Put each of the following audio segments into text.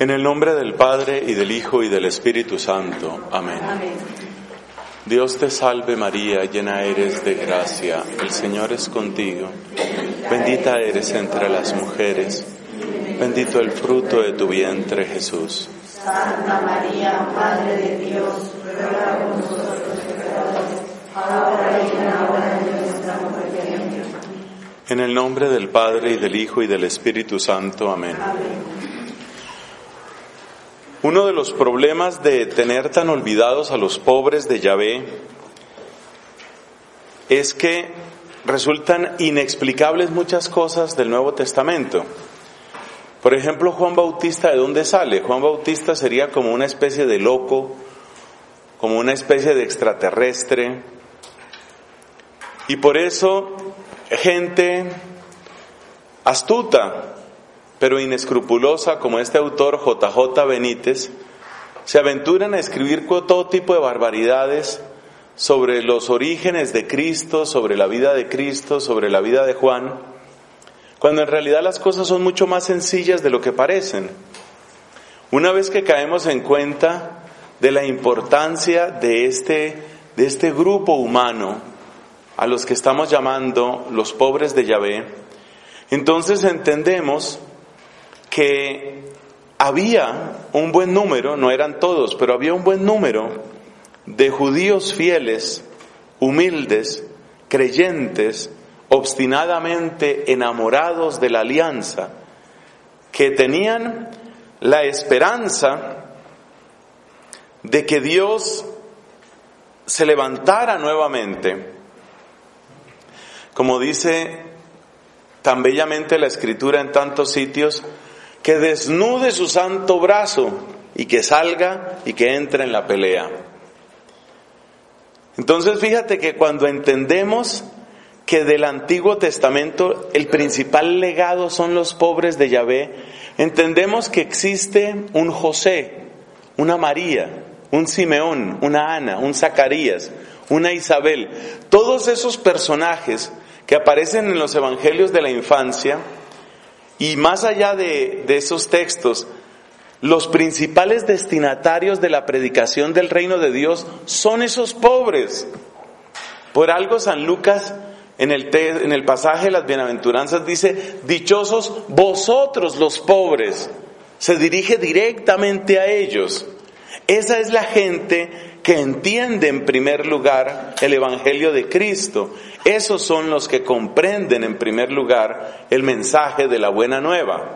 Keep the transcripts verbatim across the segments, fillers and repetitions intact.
En el nombre del Padre, y del Hijo, y del Espíritu Santo. Amén. Amén. Dios te salve María, llena eres de gracia, el Señor es contigo. Bendita eres entre las mujeres, bendito el fruto de tu vientre, Jesús. Santa María, Madre de Dios, ruega por nosotros pecadores, ahora y en la hora de nuestra muerte. Amén. En el nombre del Padre, y del Hijo, y del Espíritu Santo. Amén. Amén. Uno de los problemas de tener tan olvidados a los pobres de Yahvé es que resultan inexplicables muchas cosas del Nuevo Testamento. Por ejemplo, Juan Bautista, ¿de dónde sale? Juan Bautista sería como una especie de loco, como una especie de extraterrestre, y por eso gente astuta pero inescrupulosa como este autor J J Benítez, se aventuran a escribir todo tipo de barbaridades sobre los orígenes de Cristo, sobre la vida de Cristo, sobre la vida de Juan, cuando en realidad las cosas son mucho más sencillas de lo que parecen. Una vez que caemos en cuenta de la importancia de este, de este grupo humano a los que estamos llamando los pobres de Yahvé, entonces entendemos que había un buen número, no eran todos, pero había un buen número de judíos fieles, humildes, creyentes, obstinadamente enamorados de la alianza, que tenían la esperanza de que Dios se levantara nuevamente. Como dice tan bellamente la Escritura en tantos sitios, que desnude su santo brazo y que salga y que entre en la pelea. Entonces fíjate que cuando entendemos que del Antiguo Testamento el principal legado son los pobres de Yahvé, entendemos que existe un José, una María, un Simeón, una Ana, un Zacarías, una Isabel, todos esos personajes que aparecen en los evangelios de la infancia. Y más allá de, de esos textos, los principales destinatarios de la predicación del reino de Dios son esos pobres. Por algo San Lucas en el, te, en el pasaje de las bienaventuranzas dice, dichosos vosotros los pobres. Se dirige directamente a ellos. Esa es la gente que entiende en primer lugar el Evangelio de Cristo. Esos son los que comprenden en primer lugar el mensaje de la buena nueva.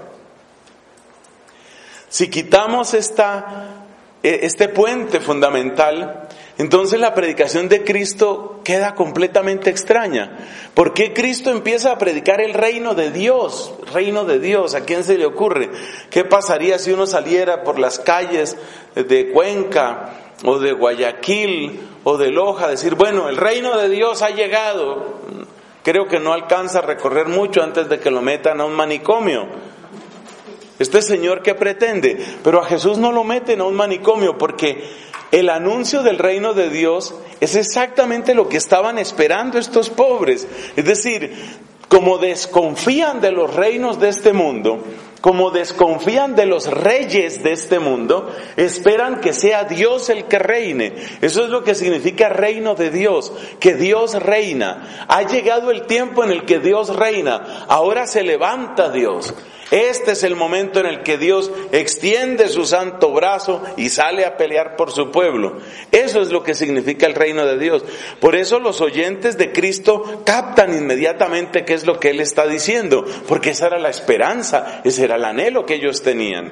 Si quitamos esta, este puente fundamental, entonces la predicación de Cristo queda completamente extraña. ¿Por qué Cristo empieza a predicar el reino de Dios? Reino de Dios, ¿a quién se le ocurre? ¿Qué pasaría si uno saliera por las calles de Cuenca o de Guayaquil o de Loja, decir, bueno, el reino de Dios ha llegado? Creo que no alcanza a recorrer mucho antes de que lo metan a un manicomio. Este señor, ¿qué pretende? Pero a Jesús no lo meten a un manicomio, porque el anuncio del reino de Dios es exactamente lo que estaban esperando estos pobres. Es decir, como desconfían de los reinos de este mundo, como desconfían de los reyes de este mundo, esperan que sea Dios el que reine. Eso es lo que significa reino de Dios, que Dios reina. Ha llegado el tiempo en el que Dios reina, ahora se levanta Dios. Este es el momento en el que Dios extiende su santo brazo y sale a pelear por su pueblo. Eso es lo que significa el reino de Dios. Por eso los oyentes de Cristo captan inmediatamente qué es lo que Él está diciendo, porque esa era la esperanza, ese era el anhelo que ellos tenían.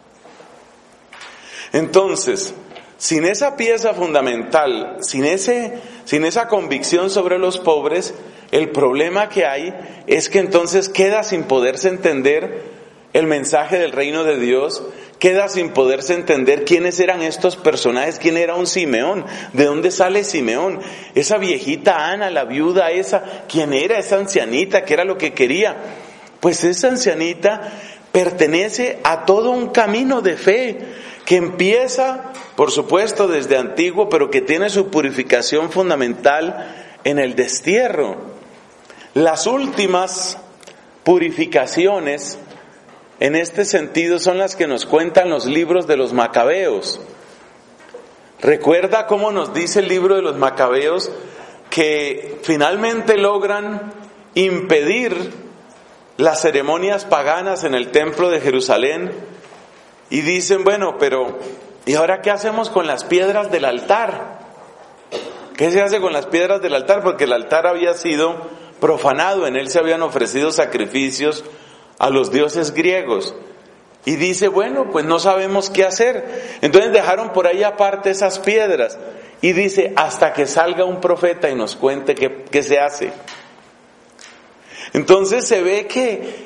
Entonces, sin esa pieza fundamental, sin ese, sin esa convicción sobre los pobres, el problema que hay es que entonces queda sin poderse entender el mensaje del reino de Dios, queda sin poderse entender quiénes eran estos personajes, quién era un Simeón, de dónde sale Simeón, esa viejita Ana, la viuda esa, quién era esa ancianita, qué era lo que quería. Pues esa ancianita pertenece a todo un camino de fe que empieza, por supuesto, desde antiguo, pero que tiene su purificación fundamental en el destierro. Las últimas purificaciones en este sentido son las que nos cuentan los libros de los Macabeos. Recuerda cómo nos dice el libro de los Macabeos que finalmente logran impedir las ceremonias paganas en el templo de Jerusalén y dicen, bueno, pero ¿y ahora qué hacemos con las piedras del altar? ¿Qué se hace con las piedras del altar? Porque el altar había sido profanado, en él se habían ofrecido sacrificios a los dioses griegos. Y dice, bueno, pues no sabemos qué hacer. Entonces dejaron por ahí aparte esas piedras. Y dice, hasta que salga un profeta y nos cuente qué, qué se hace. Entonces se ve que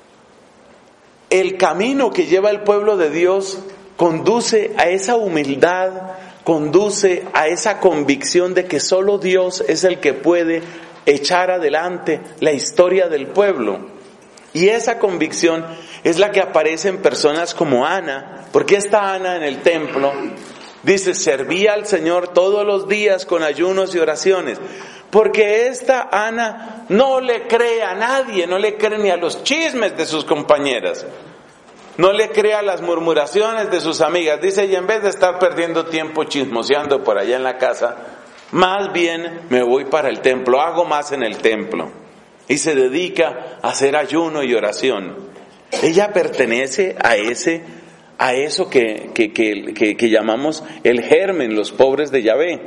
el camino que lleva el pueblo de Dios conduce a esa humildad, conduce a esa convicción de que solo Dios es el que puede echar adelante la historia del pueblo. Y esa convicción es la que aparece en personas como Ana. Porque esta Ana en el templo dice, servía al Señor todos los días con ayunos y oraciones. Porque esta Ana no le cree a nadie, no le cree ni a los chismes de sus compañeras, no le cree a las murmuraciones de sus amigas. Dice, y en vez de estar perdiendo tiempo chismoseando por allá en la casa, más bien me voy para el templo, hago más en el templo. Y se dedica a hacer ayuno y oración. Ella pertenece a ese, a eso que, que, que, que, que llamamos el germen, los pobres de Yahvé.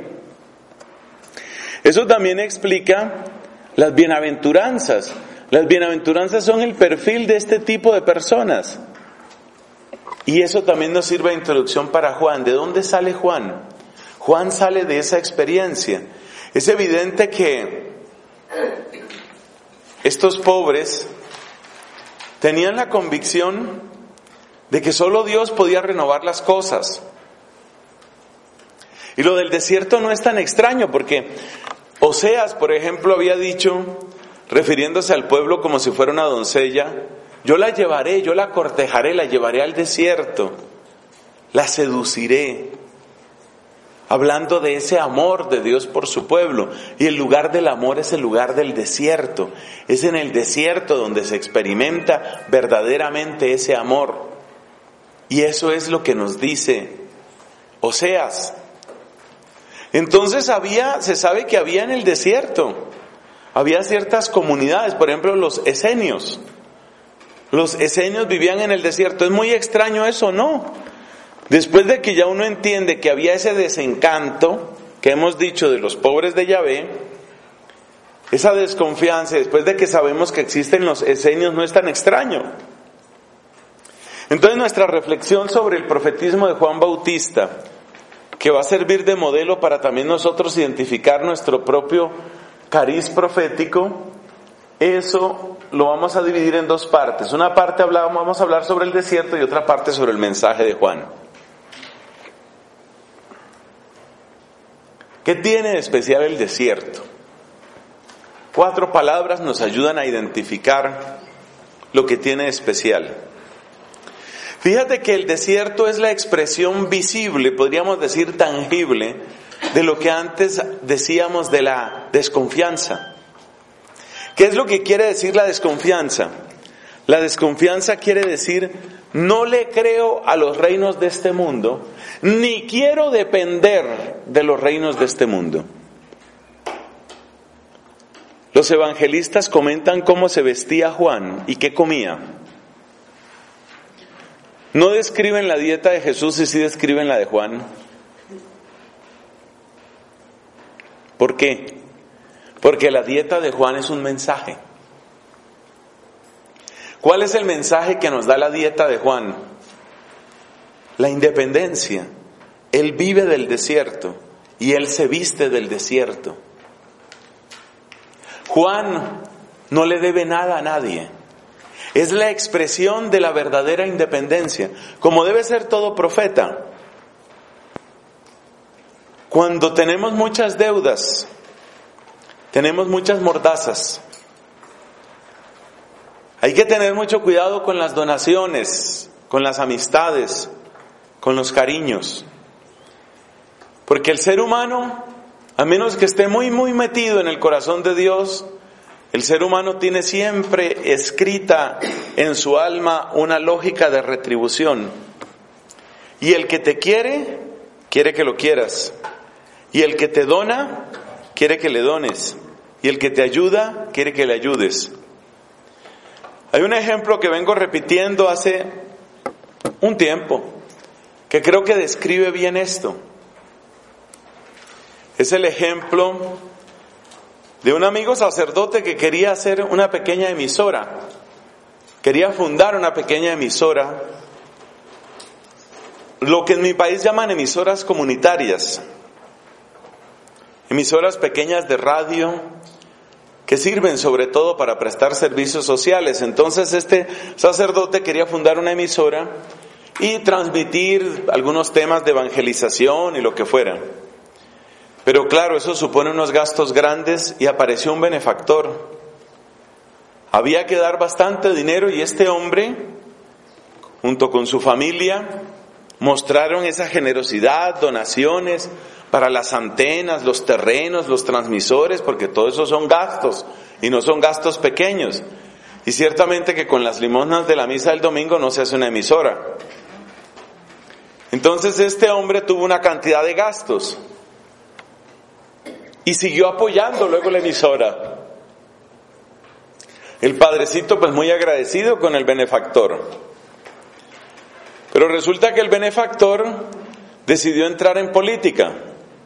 Eso también explica las bienaventuranzas. Las bienaventuranzas son el perfil de este tipo de personas. Y eso también nos sirve de introducción para Juan. ¿De dónde sale Juan? Juan sale de esa experiencia. Es evidente que estos pobres tenían la convicción de que solo Dios podía renovar las cosas. Y lo del desierto no es tan extraño porque Oseas, por ejemplo, había dicho, refiriéndose al pueblo como si fuera una doncella, yo la llevaré, yo la cortejaré, la llevaré al desierto, la seduciré, hablando de ese amor de Dios por su pueblo. Y el lugar del amor es el lugar del desierto, es en el desierto donde se experimenta verdaderamente ese amor. Y eso es lo que nos dice Oseas. Entonces había, se sabe que había en el desierto, había ciertas comunidades, por ejemplo los esenios. Los esenios vivían en el desierto. ¿Es muy extraño eso? No. Después de que ya uno entiende que había ese desencanto que hemos dicho de los pobres de Yahvé, esa desconfianza, después de que sabemos que existen los esenios, no es tan extraño. Entonces nuestra reflexión sobre el profetismo de Juan Bautista, que va a servir de modelo para también nosotros identificar nuestro propio cariz profético, eso lo vamos a dividir en dos partes. Una parte hablamos, vamos a hablar sobre el desierto y otra parte sobre el mensaje de Juan. ¿Qué tiene de especial el desierto? Cuatro palabras nos ayudan a identificar lo que tiene de especial. Fíjate que el desierto es la expresión visible, podríamos decir tangible, de lo que antes decíamos de la desconfianza. ¿Qué es lo que quiere decir la desconfianza? La desconfianza quiere decir, no le creo a los reinos de este mundo, ni quiero depender de los reinos de este mundo. Los evangelistas comentan cómo se vestía Juan y qué comía. No describen la dieta de Jesús y sí describen la de Juan. ¿Por qué? Porque la dieta de Juan es un mensaje. ¿Cuál es el mensaje que nos da la dieta de Juan? La independencia. Él vive del desierto y él se viste del desierto. Juan no le debe nada a nadie. Es la expresión de la verdadera independencia, como debe ser todo profeta. Cuando tenemos muchas deudas, tenemos muchas mordazas. Hay que tener mucho cuidado con las donaciones, con las amistades, con los cariños. Porque el ser humano, a menos que esté muy muy metido en el corazón de Dios, el ser humano tiene siempre escrita en su alma una lógica de retribución. Y el que te quiere, quiere que lo quieras. Y el que te dona, quiere que le dones. Y el que te ayuda, quiere que le ayudes. Hay un ejemplo que vengo repitiendo hace un tiempo, que creo que describe bien esto. Es el ejemplo de un amigo sacerdote que quería hacer una pequeña emisora. Quería fundar una pequeña emisora, lo que en mi país llaman emisoras comunitarias. Emisoras pequeñas de radio que sirven sobre todo para prestar servicios sociales. Entonces este sacerdote quería fundar una emisora y transmitir algunos temas de evangelización y lo que fuera. Pero claro, eso supone unos gastos grandes y apareció un benefactor. Había que dar bastante dinero y este hombre, junto con su familia, mostraron esa generosidad, donaciones para las antenas, los terrenos, los transmisores, porque todo eso son gastos y no son gastos pequeños. Y ciertamente que con las limosnas de la misa del domingo no se hace una emisora. Entonces este hombre tuvo una cantidad de gastos y siguió apoyando luego la emisora. El padrecito pues muy agradecido con el benefactor. Pero resulta que el benefactor decidió entrar en política.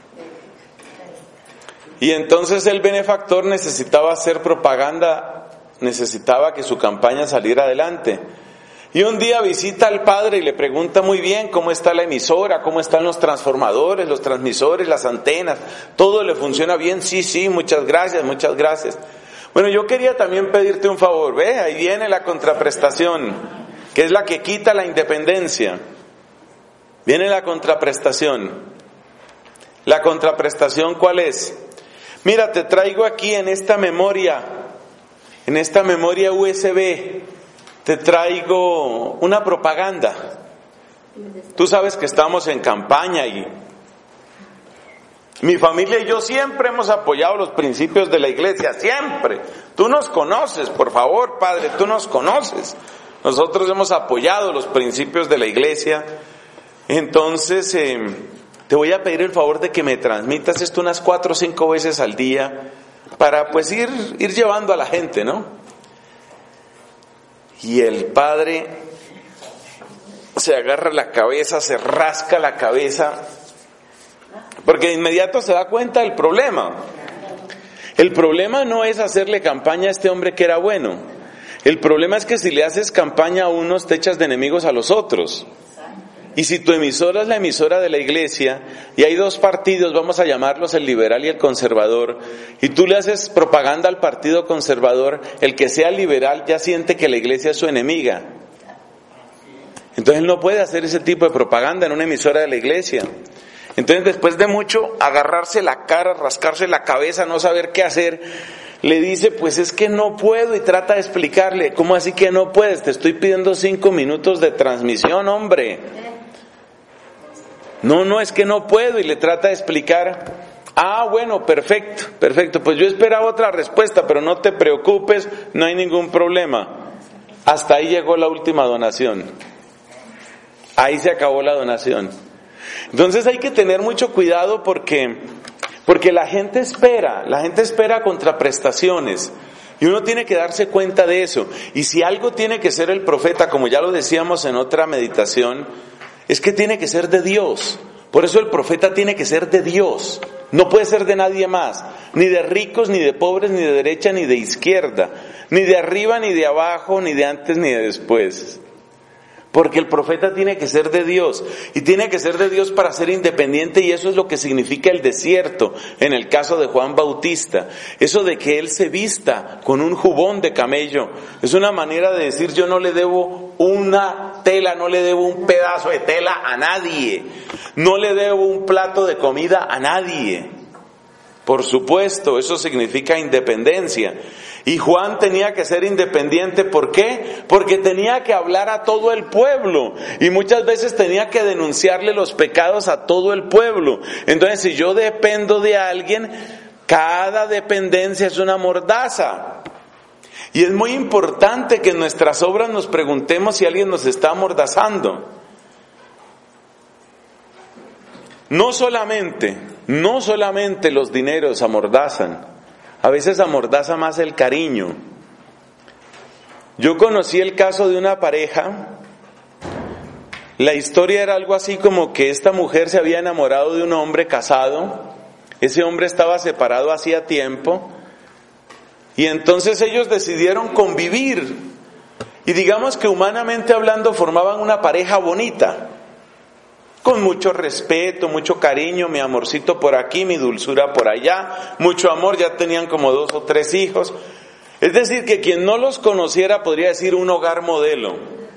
Y entonces el benefactor necesitaba hacer propaganda, necesitaba que su campaña saliera adelante. Y un día visita al padre y le pregunta muy bien cómo está la emisora, cómo están los transformadores, los transmisores, las antenas, todo le funciona bien. Sí, sí, muchas gracias, muchas gracias. Bueno, yo quería también pedirte un favor, ve, ahí viene la contraprestación, que es la que quita la independencia. Viene la contraprestación. ¿La contraprestación cuál es? Mira, te traigo aquí en esta memoria, en esta memoria U S B, te traigo una propaganda. Tú sabes que estamos en campaña y mi familia y yo siempre hemos apoyado los principios de la iglesia, siempre. Tú nos conoces, por favor, Padre, tú nos conoces. Nosotros hemos apoyado los principios de la iglesia. Entonces, eh, te voy a pedir el favor de que me transmitas esto unas cuatro o cinco veces al día para pues ir, ir llevando a la gente, ¿no? Y el padre se agarra la cabeza, se rasca la cabeza, porque de inmediato se da cuenta del problema. El problema no es hacerle campaña a este hombre que era bueno. El problema es que si le haces campaña a unos, te echas de enemigos a los otros. Y si tu emisora es la emisora de la iglesia, y hay dos partidos, vamos a llamarlos el liberal y el conservador, y tú le haces propaganda al partido conservador, el que sea liberal ya siente que la iglesia es su enemiga. Entonces él no puede hacer ese tipo de propaganda en una emisora de la iglesia. Entonces después de mucho agarrarse la cara, rascarse la cabeza, no saber qué hacer, le dice, pues es que no puedo, y trata de explicarle. ¿Cómo así que no puedes? Te estoy pidiendo cinco minutos de transmisión, hombre. No, no, es que no puedo, y le trata de explicar. Ah, bueno, perfecto, perfecto, pues yo esperaba otra respuesta, pero no te preocupes, no hay ningún problema. Hasta ahí llegó la última donación. Ahí se acabó la donación. Entonces hay que tener mucho cuidado porque, porque la gente espera, la gente espera contraprestaciones. Y uno tiene que darse cuenta de eso. Y si algo tiene que ser el profeta, como ya lo decíamos en otra meditación, es que tiene que ser de Dios. Por eso el profeta tiene que ser de Dios. No puede ser de nadie más. Ni de ricos, ni de pobres, ni de derecha, ni de izquierda. Ni de arriba, ni de abajo, ni de antes, ni de después. Porque el profeta tiene que ser de Dios. Y tiene que ser de Dios para ser independiente, y eso es lo que significa el desierto en el caso de Juan Bautista. Eso de que él se vista con un jubón de camello. Es una manera de decir, yo no le debo una tela, no le debo un pedazo de tela a nadie. No le debo un plato de comida a nadie. Por supuesto, eso significa independencia. Y Juan tenía que ser independiente, ¿por qué? Porque tenía que hablar a todo el pueblo. Y muchas veces tenía que denunciarle los pecados a todo el pueblo. Entonces, si yo dependo de alguien, cada dependencia es una mordaza. Y es muy importante que en nuestras obras nos preguntemos si alguien nos está amordazando. No solamente, no solamente los dineros amordazan, a veces amordaza más el cariño. Yo conocí el caso de una pareja. La historia era algo así como que esta mujer se había enamorado de un hombre casado. Ese hombre estaba separado hacía tiempo. Y entonces ellos decidieron convivir. Y digamos que humanamente hablando formaban una pareja bonita. Con mucho respeto, mucho cariño, mi amorcito por aquí, mi dulzura por allá. Mucho amor, ya tenían como dos o tres hijos. Es decir, que quien no los conociera podría decir un hogar modelo.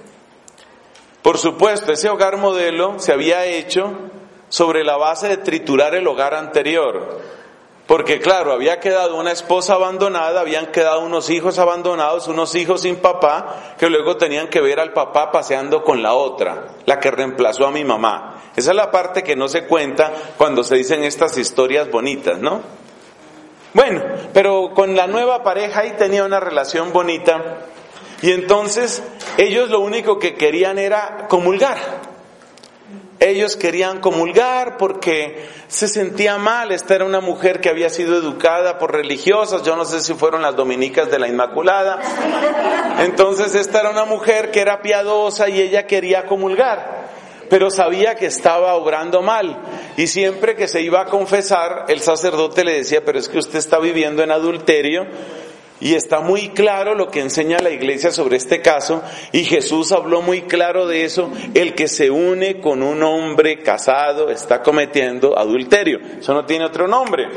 Por supuesto, ese hogar modelo se había hecho sobre la base de triturar el hogar anterior. Porque claro, había quedado una esposa abandonada, habían quedado unos hijos abandonados, unos hijos sin papá, que luego tenían que ver al papá paseando con la otra, la que reemplazó a mi mamá. Esa es la parte que no se cuenta cuando se dicen estas historias bonitas, ¿no? Bueno, pero con la nueva pareja ahí tenía una relación bonita, y entonces ellos lo único que querían era comulgar. Ellos querían comulgar porque se sentía mal. Esta era una mujer que había sido educada por religiosas, yo no sé si fueron las dominicas de la Inmaculada. Entonces esta era una mujer que era piadosa y ella quería comulgar, pero sabía que estaba obrando mal. Y siempre que se iba a confesar, el sacerdote le decía, pero es que usted está viviendo en adulterio. Y está muy claro lo que enseña la iglesia sobre este caso, y Jesús habló muy claro de eso: el que se une con un hombre casado está cometiendo adulterio. Eso no tiene otro nombre.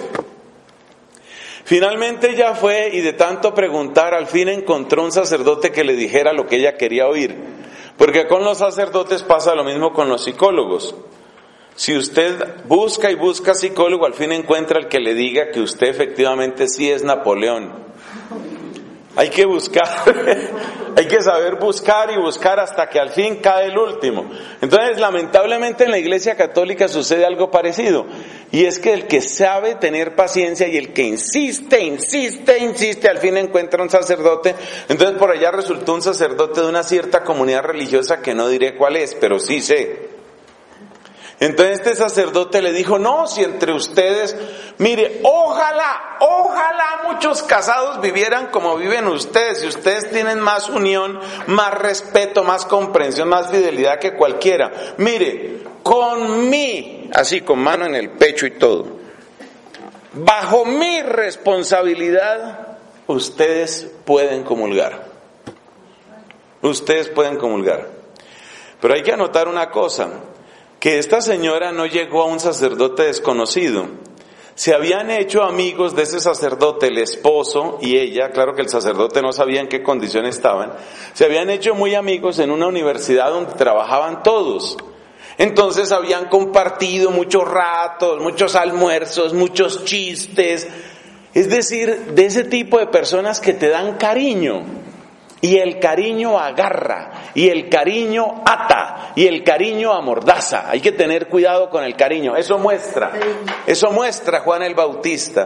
Finalmente ella fue, y de tanto preguntar, al fin encontró un sacerdote que le dijera lo que ella quería oír. Porque con los sacerdotes pasa lo mismo con los psicólogos. Si usted busca y busca psicólogo, al fin encuentra el que le diga que usted efectivamente sí es Napoleón. Hay que buscar, hay que saber buscar y buscar hasta que al fin cae el último. Entonces, lamentablemente en la Iglesia Católica sucede algo parecido. Y es que el que sabe tener paciencia y el que insiste, insiste, insiste, al fin encuentra un sacerdote. Entonces por allá resultó un sacerdote de una cierta comunidad religiosa que no diré cuál es, pero sí sé. Entonces este sacerdote le dijo, no, si entre ustedes, mire, ojalá, ojalá muchos casados vivieran como viven ustedes, si ustedes tienen más unión, más respeto, más comprensión, más fidelidad que cualquiera. Mire, con mí, así con mano en el pecho y todo, bajo mi responsabilidad, ustedes pueden comulgar. Ustedes pueden comulgar. Pero hay que anotar una cosa, que esta señora no llegó a un sacerdote desconocido. Se habían hecho amigos de ese sacerdote, el esposo y ella, claro que el sacerdote no sabía en qué condición estaban, se habían hecho muy amigos en una universidad donde trabajaban todos. Entonces habían compartido muchos ratos, muchos almuerzos, muchos chistes, es decir, de ese tipo de personas que te dan cariño. Y el cariño agarra, y el cariño ata, y el cariño amordaza. Hay que tener cuidado con el cariño. Eso muestra, eso muestra Juan el Bautista.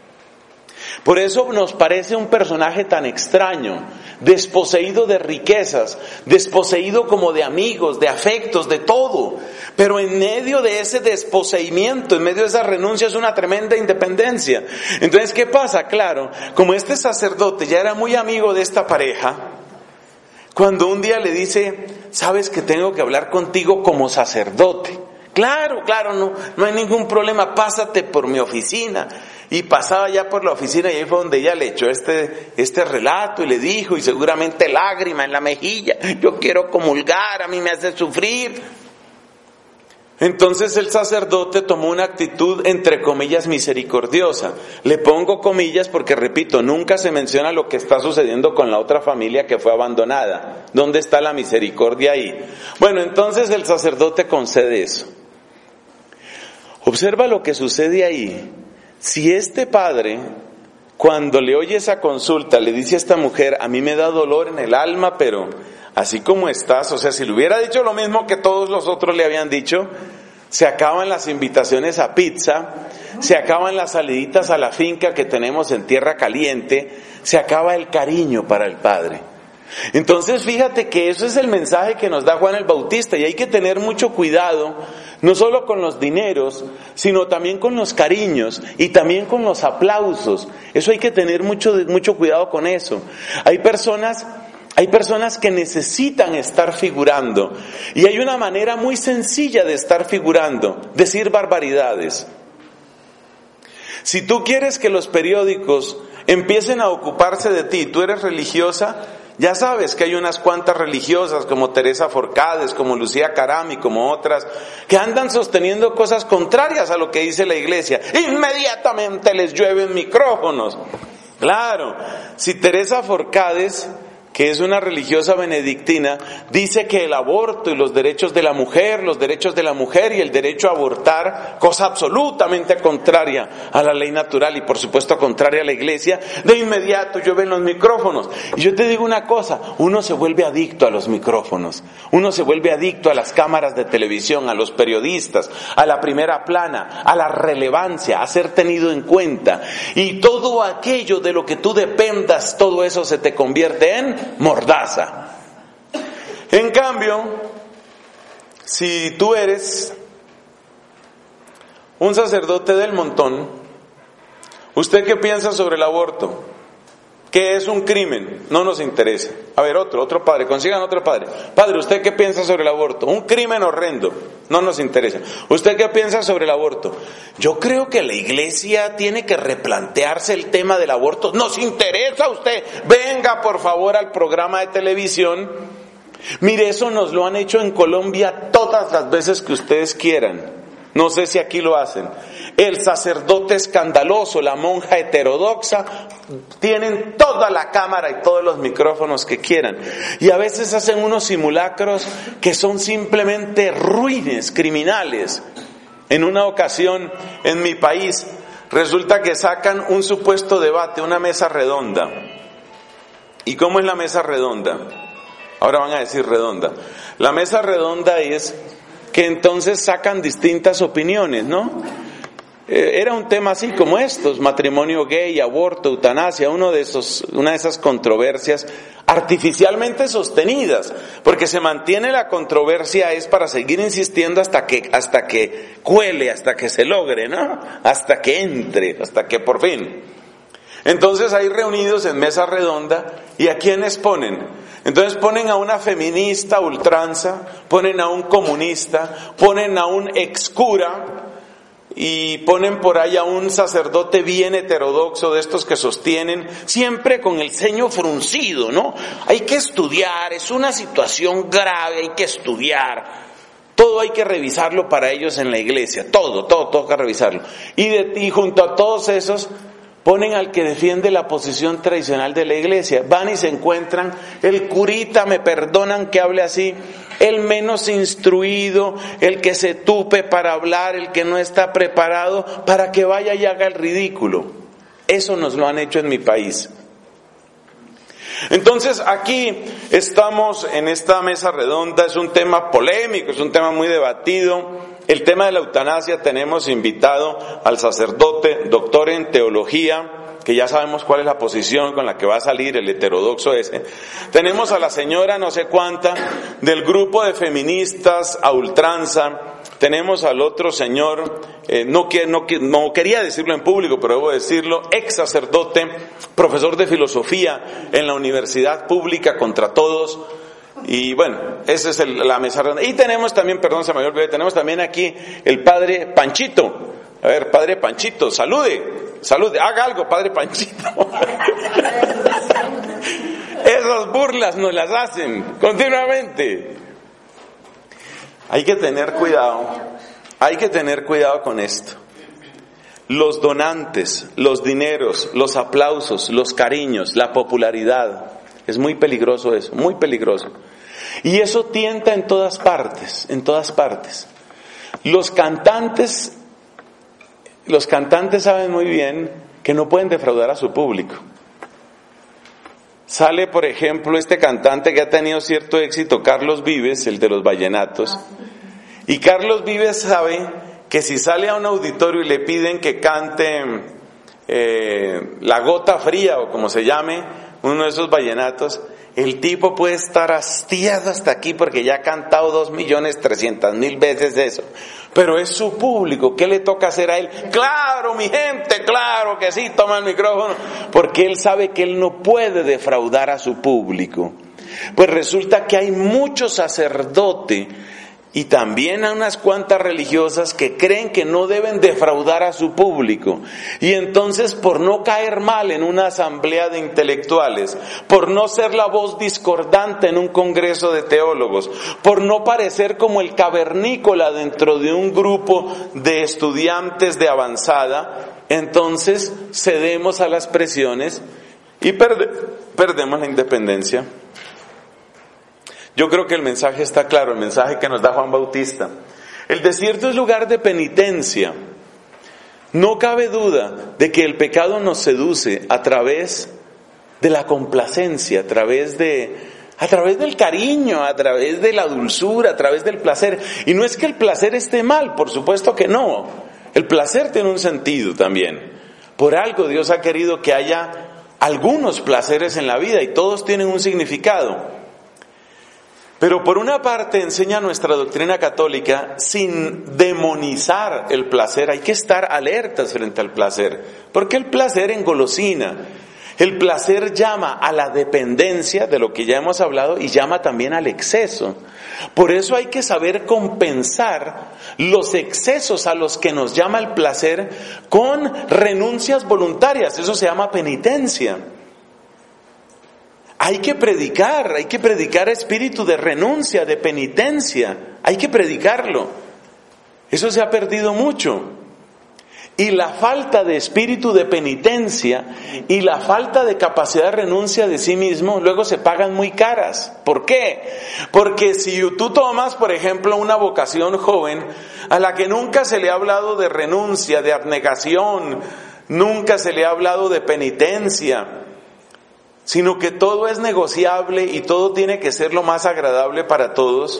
Por eso nos parece un personaje tan extraño, desposeído de riquezas, desposeído como de amigos, de afectos, de todo. Pero en medio de ese desposeimiento, en medio de esa renuncia, es una tremenda independencia. Entonces, ¿qué pasa? Claro, como este sacerdote ya era muy amigo de esta pareja, cuando un día le dice, sabes que tengo que hablar contigo como sacerdote. Claro, claro, no, no hay ningún problema, pásate por mi oficina. Y pasaba ya por la oficina y ahí fue donde ella le echó este, este relato y le dijo, y seguramente lágrima en la mejilla, yo quiero comulgar, a mí me hace sufrir. Entonces el sacerdote tomó una actitud entre comillas misericordiosa. Le pongo comillas porque, repito, nunca se menciona lo que está sucediendo con la otra familia que fue abandonada. ¿Dónde está la misericordia ahí? Bueno, entonces el sacerdote concede eso. Observa lo que sucede ahí. Si este padre, cuando le oye esa consulta, le dice a esta mujer, a mí me da dolor en el alma, pero así como estás, o sea, si le hubiera dicho lo mismo que todos los otros le habían dicho, se acaban las invitaciones a pizza, se acaban las saliditas a la finca que tenemos en tierra caliente, se acaba el cariño para el Padre. Entonces fíjate que eso es el mensaje que nos da Juan el Bautista, y hay que tener mucho cuidado, no solo con los dineros, sino también con los cariños y también con los aplausos. Eso hay que tener mucho, mucho cuidado con eso. Hay personas, hay personas que necesitan estar figurando, y hay una manera muy sencilla de estar figurando: decir barbaridades. Si tú quieres que los periódicos empiecen a ocuparse de ti, tú eres religiosa, ya sabes que hay unas cuantas religiosas como Teresa Forcades, como Lucía Carami, como otras, que andan sosteniendo cosas contrarias a lo que dice la iglesia. Inmediatamente les llueven micrófonos. Claro, si Teresa Forcades, que es una religiosa benedictina, dice que el aborto y los derechos de la mujer, los derechos de la mujer y el derecho a abortar, cosa absolutamente contraria a la ley natural y por supuesto contraria a la iglesia, de inmediato llueven los micrófonos. Y yo te digo una cosa, uno se vuelve adicto a los micrófonos, uno se vuelve adicto a las cámaras de televisión, a los periodistas, a la primera plana, a la relevancia, a ser tenido en cuenta. Y todo aquello de lo que tú dependas, todo eso se te convierte en mordaza. En cambio, si tú eres un sacerdote del montón, ¿usted qué piensa sobre el aborto? ¿Qué es un crimen? No nos interesa. A ver, otro, otro padre, consigan otro padre. Padre, ¿usted qué piensa sobre el aborto? Un crimen horrendo. No nos interesa. ¿Usted qué piensa sobre el aborto? Yo creo que la iglesia tiene que replantearse el tema del aborto. ¿Nos interesa a usted? Venga, por favor, al programa de televisión. Mire, eso nos lo han hecho en Colombia todas las veces que ustedes quieran. No sé si aquí lo hacen. El sacerdote escandaloso, la monja heterodoxa, tienen toda la cámara y todos los micrófonos que quieran. Y a veces hacen unos simulacros que son simplemente ruines, criminales. En una ocasión, en mi país, resulta que sacan un supuesto debate, una mesa redonda. ¿Y cómo es la mesa redonda? Ahora van a decir redonda. La mesa redonda es que entonces sacan distintas opiniones, ¿no? Eh, era un tema así como estos: matrimonio gay, aborto, eutanasia, uno de esos, una de esas controversias artificialmente sostenidas, porque se mantiene la controversia es para seguir insistiendo hasta que, hasta que cuele, hasta que se logre, ¿no? Hasta que entre, hasta que por fin. Entonces hay reunidos en mesa redonda, ¿y a quiénes ponen? Entonces ponen a una feminista ultranza, ponen a un comunista, ponen a un excura y ponen por ahí a un sacerdote bien heterodoxo de estos que sostienen, siempre con el ceño fruncido, ¿no? Hay que estudiar, es una situación grave, hay que estudiar. Todo hay que revisarlo para ellos en la iglesia, todo, todo, todo hay que revisarlo. Y, de, y junto a todos esos ponen al que defiende la posición tradicional de la iglesia. Van y se encuentran el curita, me perdonan que hable así, el menos instruido, el que se tupe para hablar, el que no está preparado, para que vaya y haga el ridículo. Eso nos lo han hecho en mi país. Entonces aquí estamos en esta mesa redonda, es un tema polémico, es un tema muy debatido. El tema de la eutanasia, tenemos invitado al sacerdote, doctor en teología, que ya sabemos cuál es la posición con la que va a salir el heterodoxo ese. Tenemos a la señora no sé cuánta del grupo de feministas a ultranza. Tenemos al otro señor, eh, no, no, no quería decirlo en público, pero debo decirlo, ex sacerdote, profesor de filosofía en la universidad pública contra todos. Y bueno, esa es el, la mesa redonda. Y tenemos también, perdón, se me olvidó, tenemos también aquí el padre Panchito. A ver, padre Panchito, salude, salude, haga algo, padre Panchito. Esas burlas nos las hacen continuamente. Hay que tener cuidado, hay que tener cuidado con esto. Los donantes, los dineros, los aplausos, los cariños, la popularidad, es muy peligroso eso, muy peligroso. Y eso tienta en todas partes, en todas partes. Los cantantes, los cantantes saben muy bien que no pueden defraudar a su público. Sale, por ejemplo, este cantante que ha tenido cierto éxito, Carlos Vives, el de los vallenatos. Y Carlos Vives sabe que si sale a un auditorio y le piden que cante eh, La Gota Fría o como se llame, uno de esos vallenatos, el tipo puede estar hastiado hasta aquí porque ya ha cantado dos millones trescientas mil veces eso. Pero es su público, ¿qué le toca hacer a él? Claro, mi gente, claro que sí, toma el micrófono, porque él sabe que él no puede defraudar a su público. Pues resulta que hay mucho sacerdote y también hay unas cuantas religiosas que creen que no deben defraudar a su público. Y entonces, por no caer mal en una asamblea de intelectuales, por no ser la voz discordante en un congreso de teólogos, por no parecer como el cavernícola dentro de un grupo de estudiantes de avanzada, entonces cedemos a las presiones y perde- perdemos la independencia. Yo creo que el mensaje está claro, el mensaje que nos da Juan Bautista. El desierto es lugar de penitencia. No cabe duda de que el pecado nos seduce a través de la complacencia, a través de, a través del cariño, a través de la dulzura, a través del placer. Y no es que el placer esté mal, por supuesto que no. El placer tiene un sentido también. Por algo Dios ha querido que haya algunos placeres en la vida y todos tienen un significado. Pero por una parte enseña nuestra doctrina católica sin demonizar el placer. Hay que estar alertas frente al placer, porque el placer engolosina. El placer llama a la dependencia de lo que ya hemos hablado y llama también al exceso. Por eso hay que saber compensar los excesos a los que nos llama el placer con renuncias voluntarias. Eso se llama penitencia. Hay que predicar, hay que predicar espíritu de renuncia, de penitencia. Hay que predicarlo. Eso se ha perdido mucho. Y la falta de espíritu de penitencia y la falta de capacidad de renuncia de sí mismo luego se pagan muy caras. ¿Por qué? Porque si tú tomas, por ejemplo, una vocación joven a la que nunca se le ha hablado de renuncia, de abnegación, nunca se le ha hablado de penitencia, sino que todo es negociable y todo tiene que ser lo más agradable para todos,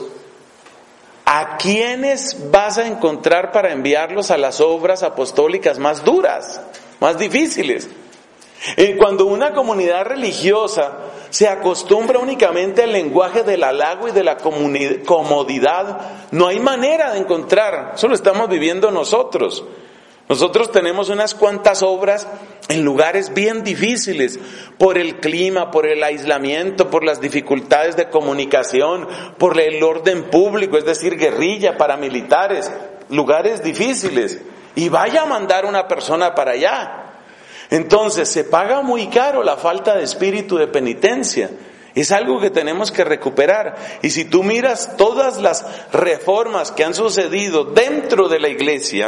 ¿a quiénes vas a encontrar para enviarlos a las obras apostólicas más duras, más difíciles? Y cuando una comunidad religiosa se acostumbra únicamente al lenguaje del halago y de la comodidad, no hay manera de encontrar, eso lo estamos viviendo nosotros. Nosotros tenemos unas cuantas obras en lugares bien difíciles, por el clima, por el aislamiento, por las dificultades de comunicación, por el orden público, es decir, guerrilla, paramilitares, lugares difíciles. Y vaya a mandar una persona para allá. Entonces se paga muy caro la falta de espíritu de penitencia. Es algo que tenemos que recuperar. Y si tú miras todas las reformas que han sucedido dentro de la iglesia,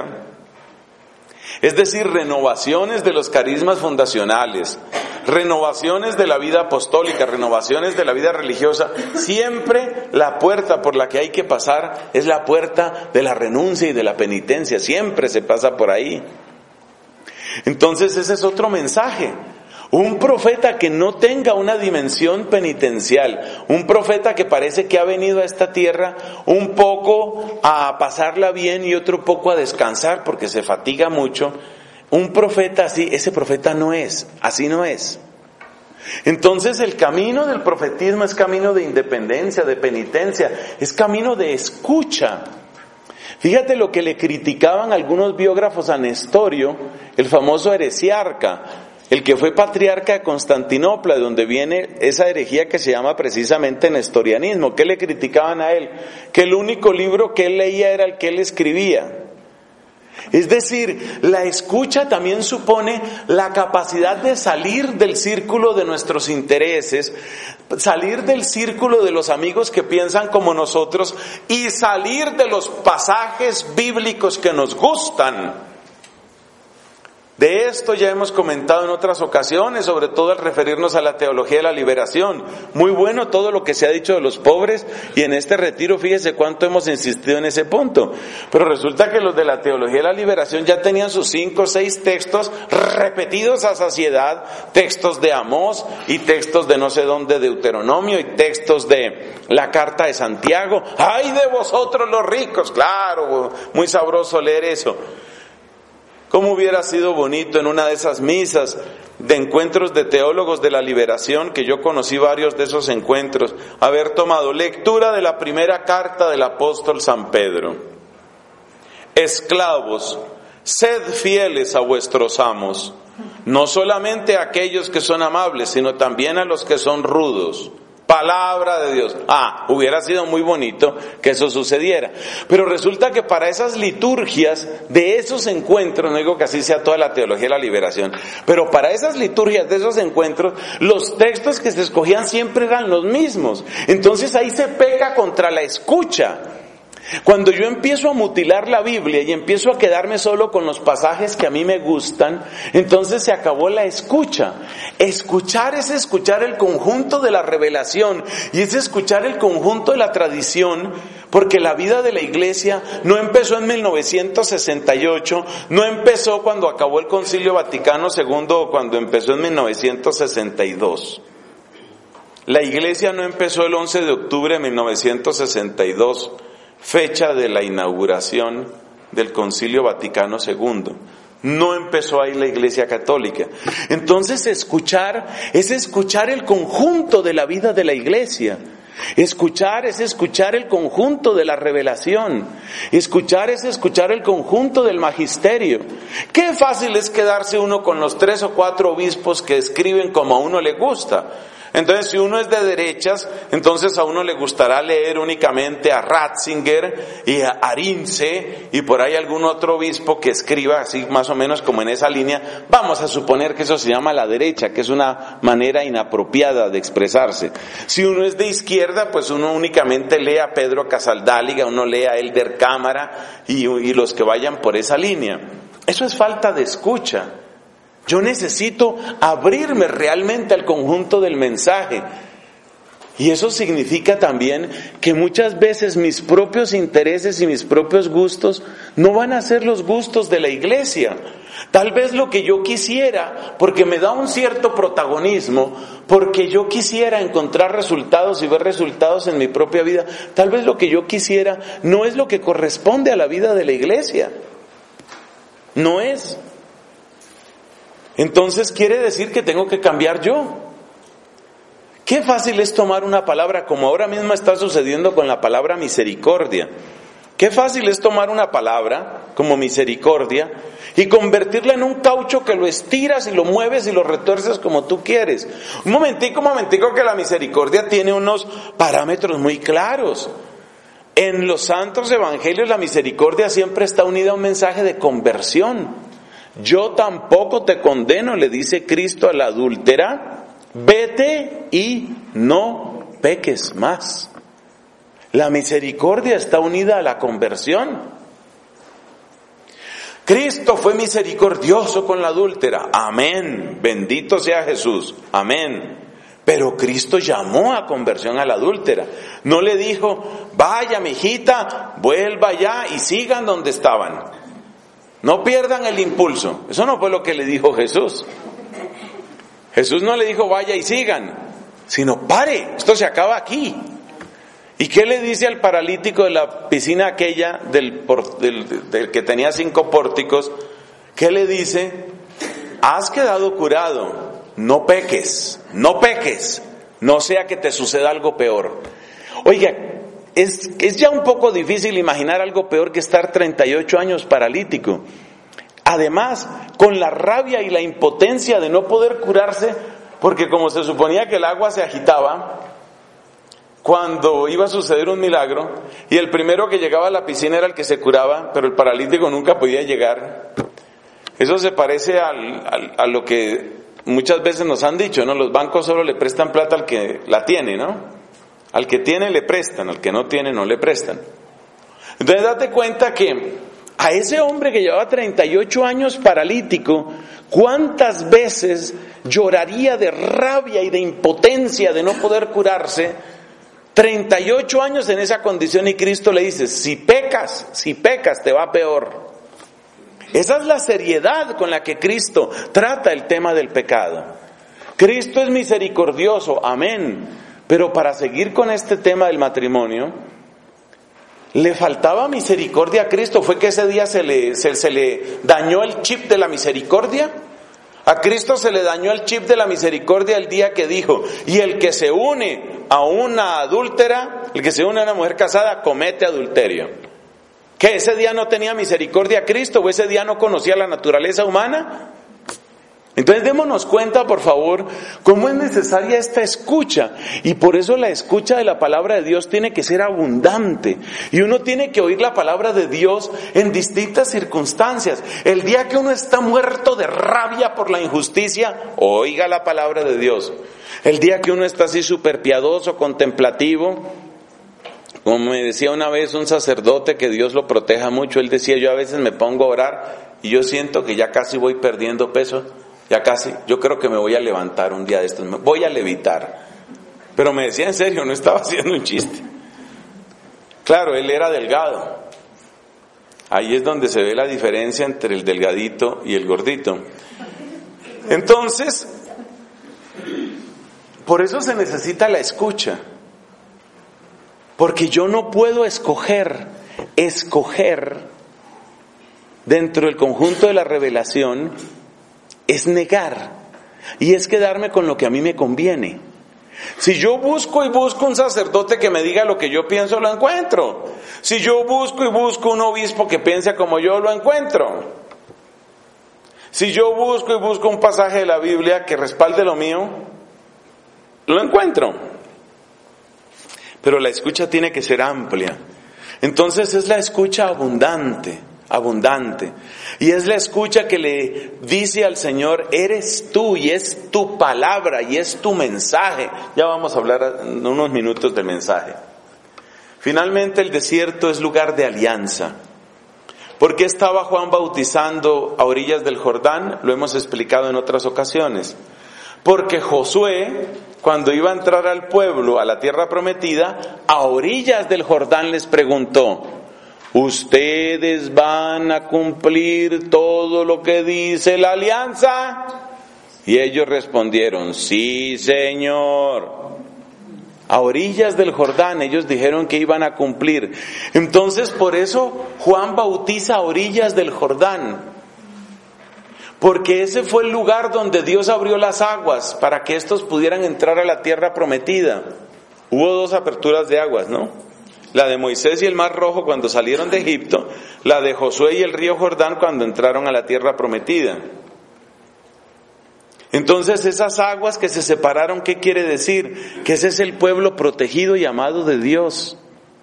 es decir, renovaciones de los carismas fundacionales, renovaciones de la vida apostólica, renovaciones de la vida religiosa, siempre la puerta por la que hay que pasar es la puerta de la renuncia y de la penitencia, siempre se pasa por ahí. Entonces ese es otro mensaje. Un profeta que no tenga una dimensión penitencial, un profeta que parece que ha venido a esta tierra un poco a pasarla bien y otro poco a descansar porque se fatiga mucho, un profeta así, ese profeta no es, así no es. Entonces el camino del profetismo es camino de independencia, de penitencia, es camino de escucha. Fíjate lo que le criticaban algunos biógrafos a Nestorio, el famoso heresiarca, el que fue patriarca de Constantinopla, de donde viene esa herejía que se llama precisamente nestorianismo. ¿Qué le criticaban a él? Que el único libro que él leía era el que él escribía. Es decir, la escucha también supone la capacidad de salir del círculo de nuestros intereses, salir del círculo de los amigos que piensan como nosotros y salir de los pasajes bíblicos que nos gustan. De esto ya hemos comentado en otras ocasiones, sobre todo al referirnos a la teología de la liberación. Muy bueno todo lo que se ha dicho de los pobres, y en este retiro fíjese cuánto hemos insistido en ese punto. Pero resulta que los de la teología de la liberación ya tenían sus cinco o seis textos repetidos a saciedad, textos de Amós y textos de no sé dónde, de Deuteronomio, y textos de la carta de Santiago. ¡Ay de vosotros los ricos! Claro, muy sabroso leer eso. ¿Cómo hubiera sido bonito en una de esas misas de encuentros de teólogos de la liberación, que yo conocí varios de esos encuentros, haber tomado lectura de la primera carta del apóstol San Pedro? Esclavos, sed fieles a vuestros amos, no solamente a aquellos que son amables, sino también a los que son rudos. Palabra de Dios. Ah, hubiera sido muy bonito que eso sucediera. Pero resulta que para esas liturgias de esos encuentros, no digo que así sea toda la teología de la liberación, pero para esas liturgias de esos encuentros, los textos que se escogían siempre eran los mismos. Entonces ahí se peca contra la escucha. Cuando yo empiezo a mutilar la Biblia y empiezo a quedarme solo con los pasajes que a mí me gustan, entonces se acabó la escucha. Escuchar es escuchar el conjunto de la revelación y es escuchar el conjunto de la tradición, porque la vida de la iglesia no empezó en mil novecientos sesenta y ocho, no empezó cuando acabó el Concilio Vaticano segundo o cuando empezó en mil novecientos sesenta y dos. La iglesia no empezó el once de octubre de mil novecientos sesenta y dos, fecha de la inauguración del Concilio Vaticano segundo. No empezó ahí la Iglesia Católica. Entonces escuchar es escuchar el conjunto de la vida de la Iglesia. Escuchar es escuchar el conjunto de la revelación. Escuchar es escuchar el conjunto del magisterio. Qué fácil es quedarse uno con los tres o cuatro obispos que escriben como a uno le gusta. Entonces, si uno es de derechas, entonces a uno le gustará leer únicamente a Ratzinger y a Arinze y por ahí algún otro obispo que escriba así más o menos como en esa línea. Vamos a suponer que eso se llama la derecha, que es una manera inapropiada de expresarse. Si uno es de izquierda, pues uno únicamente lee a Pedro Casaldáliga, uno lee a Elder Cámara y, y los que vayan por esa línea. Eso es falta de escucha. Yo necesito abrirme realmente al conjunto del mensaje. Y eso significa también que muchas veces mis propios intereses y mis propios gustos no van a ser los gustos de la iglesia. Tal vez lo que yo quisiera, porque me da un cierto protagonismo, porque yo quisiera encontrar resultados y ver resultados en mi propia vida, tal vez lo que yo quisiera no es lo que corresponde a la vida de la iglesia. No es. Entonces quiere decir que tengo que cambiar yo. Qué fácil es tomar una palabra como ahora mismo está sucediendo con la palabra misericordia. Qué fácil es tomar una palabra como misericordia y convertirla en un caucho que lo estiras y lo mueves y lo retuerces como tú quieres. Un momentico, un momentico que la misericordia tiene unos parámetros muy claros. En los santos evangelios la misericordia siempre está unida a un mensaje de conversión. Yo tampoco te condeno, le dice Cristo a la adúltera, vete y no peques más. La misericordia está unida a la conversión. Cristo fue misericordioso con la adúltera, amén, bendito sea Jesús, amén. Pero Cristo llamó a conversión a la adúltera. No le dijo, vaya mijita, vuelva ya y sigan donde estaban. No pierdan el impulso. Eso no fue lo que le dijo Jesús. Jesús no le dijo vaya y sigan, sino pare, esto se acaba aquí. ¿Y qué le dice al paralítico de la piscina aquella del, del, del que tenía cinco pórticos? ¿Qué le dice? Has quedado curado, no peques, no peques, no sea que te suceda algo peor. Oiga, Es, es ya un poco difícil imaginar algo peor que estar treinta y ocho años paralítico. Además, con la rabia y la impotencia de no poder curarse, porque como se suponía que el agua se agitaba cuando iba a suceder un milagro, y el primero que llegaba a la piscina era el que se curaba, pero el paralítico nunca podía llegar. Eso se parece al, al, a lo que muchas veces nos han dicho, ¿no? Los bancos solo le prestan plata al que la tiene, ¿no? Al que tiene le prestan, al que no tiene no le prestan. Entonces date cuenta que A ese hombre que llevaba treinta y ocho años paralítico, ¿cuántas veces lloraría de rabia y de impotencia de no poder curarse? treinta y ocho años en esa condición, y Cristo le dice, si pecas, si pecas te va peor. Esa es la seriedad con la que Cristo trata el tema del pecado. Cristo es misericordioso, amén, pero para seguir con este tema del matrimonio, le faltaba misericordia a Cristo. ¿Fue que ese día se le, se, se le dañó el chip de la misericordia? A Cristo se le dañó el chip de la misericordia el día que dijo, y el que se une a una adúltera, el que se une a una mujer casada, comete adulterio. ¿Qué? ¿Ese día no tenía misericordia a Cristo o ese día no conocía la naturaleza humana? Entonces démonos cuenta, por favor, cómo es necesaria esta escucha. Y por eso la escucha de la palabra de Dios tiene que ser abundante. Y uno tiene que oír la palabra de Dios en distintas circunstancias. El día que uno está muerto de rabia por la injusticia, oiga la palabra de Dios. El día que uno está así súper piadoso, contemplativo, como me decía una vez un sacerdote, que Dios lo proteja mucho, él decía, yo a veces me pongo a orar y yo siento que ya casi voy perdiendo peso. Ya casi, yo creo que me voy a levantar un día de estos, me voy a levitar. Pero me decía en serio, no estaba haciendo un chiste. Claro, él era delgado. Ahí es donde se ve la diferencia entre el delgadito y el gordito. Entonces, por eso se necesita la escucha. Porque yo no puedo escoger, escoger dentro del conjunto de la revelación, es negar, y es quedarme con lo que a mí me conviene. Si yo busco y busco un sacerdote que me diga lo que yo pienso, lo encuentro. Si yo busco y busco un obispo que piense como yo, lo encuentro. Si yo busco y busco un pasaje de la Biblia que respalde lo mío, lo encuentro. Pero la escucha tiene que ser amplia. Entonces es la escucha abundante. abundante, y es la escucha que le dice al Señor, eres tú, y es tu palabra, y es tu mensaje. Ya vamos a hablar en unos minutos del mensaje. Finalmente, el desierto es lugar de alianza. ¿Por qué estaba Juan bautizando a orillas del Jordán? Lo hemos explicado en otras ocasiones. Porque Josué, cuando iba a entrar al pueblo, a la tierra prometida, a orillas del Jordán les preguntó, ¿ustedes van a cumplir todo lo que dice la alianza? Y ellos respondieron, sí, Señor. A orillas del Jordán, ellos dijeron que iban a cumplir. Entonces, por eso Juan bautiza a orillas del Jordán. Porque ese fue el lugar donde Dios abrió las aguas para que estos pudieran entrar a la tierra prometida. Hubo dos aperturas de aguas, ¿no? La de Moisés y el Mar Rojo cuando salieron de Egipto, la de Josué y el río Jordán cuando entraron a la tierra prometida. Entonces esas aguas que se separaron, ¿qué quiere decir? Que ese es el pueblo protegido y amado de Dios.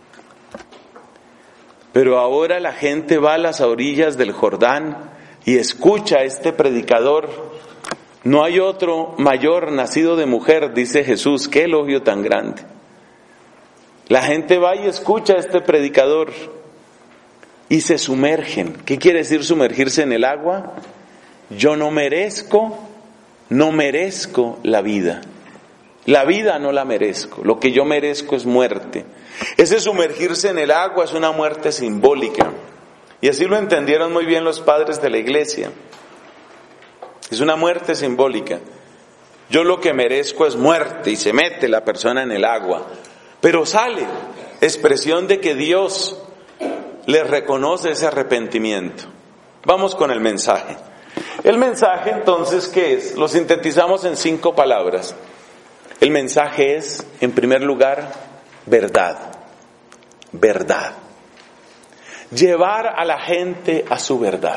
Pero ahora la gente va a las orillas del Jordán y escucha a este predicador. No hay otro mayor nacido de mujer, dice Jesús, qué elogio tan grande. La gente va y escucha a este predicador y se sumergen. ¿Qué quiere decir sumergirse en el agua? Yo no merezco, no merezco la vida. La vida no la merezco. Lo que yo merezco es muerte. Ese sumergirse en el agua es una muerte simbólica. Y así lo entendieron muy bien los padres de la iglesia. Es una muerte simbólica. Yo lo que merezco es muerte y se mete la persona en el agua. Pero sale, expresión de que Dios le reconoce ese arrepentimiento. Vamos con el mensaje. El mensaje entonces, ¿qué es? Lo sintetizamos en cinco palabras. El mensaje es, en primer lugar, verdad. Verdad. Llevar a la gente a su verdad.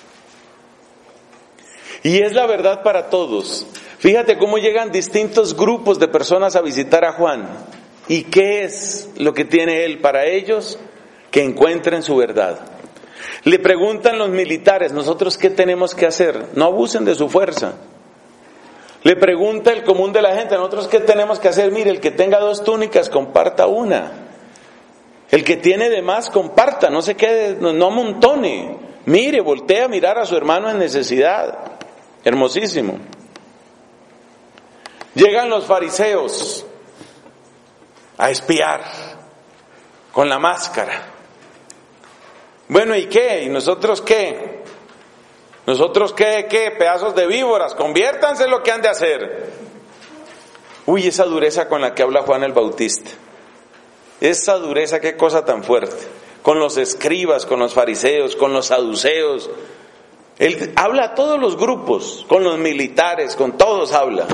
Y es la verdad para todos. Fíjate cómo llegan distintos grupos de personas a visitar a Juan. ¿Y qué es lo que tiene él para ellos? Que encuentren su verdad. Le preguntan los militares, ¿nosotros qué tenemos que hacer? No abusen de su fuerza. Le pregunta el común de la gente, ¿nosotros qué tenemos que hacer? Mire, el que tenga dos túnicas, comparta una. El que tiene de más, comparta, no se quede, no, no amontone. Mire, voltea a mirar a su hermano en necesidad. Hermosísimo. Llegan los fariseos a espiar con la máscara. Bueno, ¿y qué? ¿Y nosotros qué? ¿Nosotros qué? ¿Qué? Pedazos de víboras, conviértanse en lo que han de hacer. Uy, esa dureza con la que habla Juan el Bautista. Esa dureza, qué cosa tan fuerte. Con los escribas, con los fariseos, con los saduceos. Él habla a todos los grupos, con los militares, con todos habla.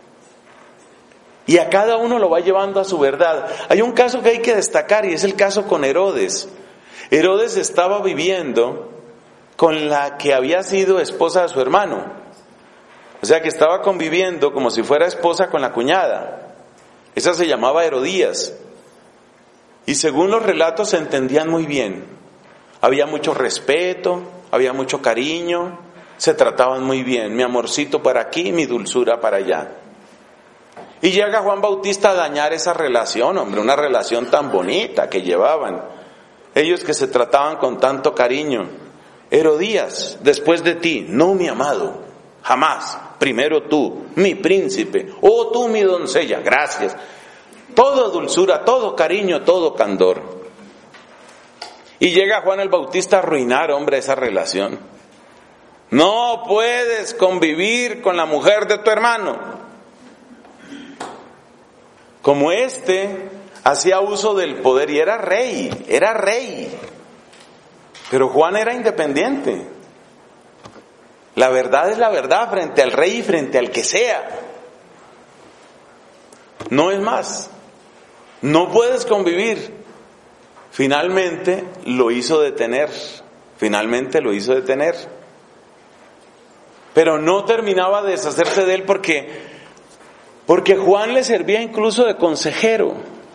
Y a cada uno lo va llevando a su verdad. Hay un caso que hay que destacar y es el caso con Herodes. Herodes estaba viviendo con la que había sido esposa de su hermano. O sea que estaba conviviendo como si fuera esposa con la cuñada. Esa se llamaba Herodías. Y según los relatos se entendían muy bien. Había mucho respeto, había mucho cariño, se trataban muy bien. Mi amorcito para aquí, mi dulzura para allá. Y llega Juan Bautista a dañar esa relación, hombre, una relación tan bonita que llevaban. Ellos que se trataban con tanto cariño. Herodías, después de ti, no mi amado, jamás. Primero tú, mi príncipe, oh tú mi doncella, gracias. Todo dulzura, todo cariño, todo candor. Y llega Juan el Bautista a arruinar, hombre, esa relación. No puedes convivir con la mujer de tu hermano. Como este hacía uso del poder y era rey, era rey. Pero Juan era independiente. La verdad es la verdad frente al rey y frente al que sea. No es más. No puedes convivir. Finalmente lo hizo detener. Finalmente lo hizo detener. Pero no terminaba de deshacerse de él porque... Porque Juan le servía incluso de consejero.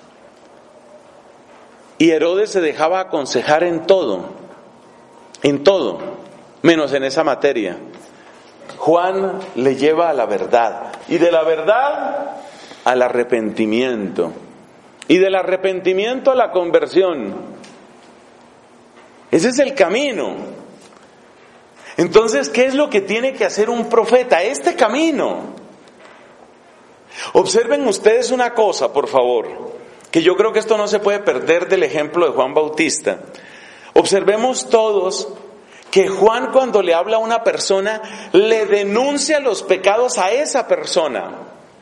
Y Herodes se dejaba aconsejar en todo. En todo. Menos en esa materia. Juan le lleva a la verdad. Y de la verdad al arrepentimiento. Y del arrepentimiento a la conversión. Ese es el camino. Entonces, ¿qué es lo que tiene que hacer un profeta? Este camino. Observen ustedes una cosa, por favor, que yo creo que esto no se puede perder del ejemplo de Juan Bautista. Observemos todos que Juan, cuando le habla a una persona, le denuncia los pecados a esa persona.